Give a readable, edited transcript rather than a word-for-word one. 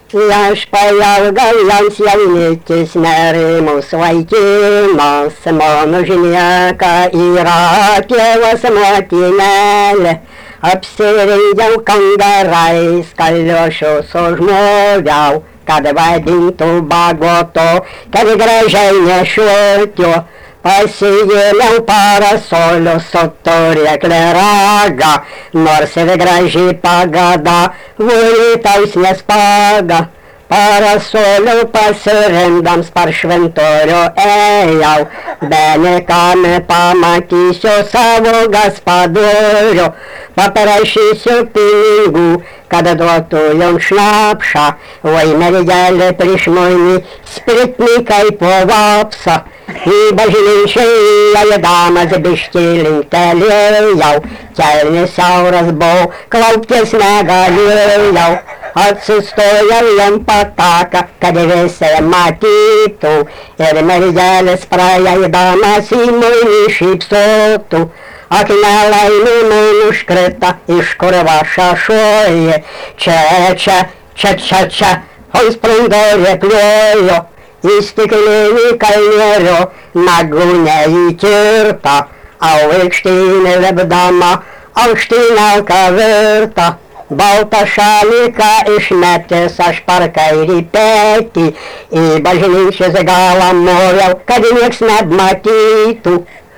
aš pailgau jiems jaunytis nerimus vaikinas, mano žinieka yra tėvas motinėlė. Apsirengiau kangarais, kaliošius užmoviau, kad vadintų bagoto, kad gražiai nešiotiu. Pasiėmiau parasolių su turėklė ragą, nors ir graži pagada, vulitaus nespaga. Parasolių pasirindams par šventorių ėjau, benikam pamatysiu savo gaspadorių, paprašysiu pinigų, kad duotų jums šnapšą, oi mergelė prieš mane spritni kaip vapsa. Į bažnyčią įdamas biškį linktelėjau, kelnis siauras buvau, klauptis negalėjau. Atsistojau jam pataką, kad visi matytų, ir mergelis praeidamas į mane šypsotų. Akmelainė man užkrita, iš kur šašuoja, čia, o sprendorė pliojo. Į stiklinį kalnėrio nagų neįkirta, o aikštynė lepdama aukštynelka virta. Baltą šaliką išmetęs aš per kairį petį, į bažnyčios galą moviau, kad nieks neapmatytų.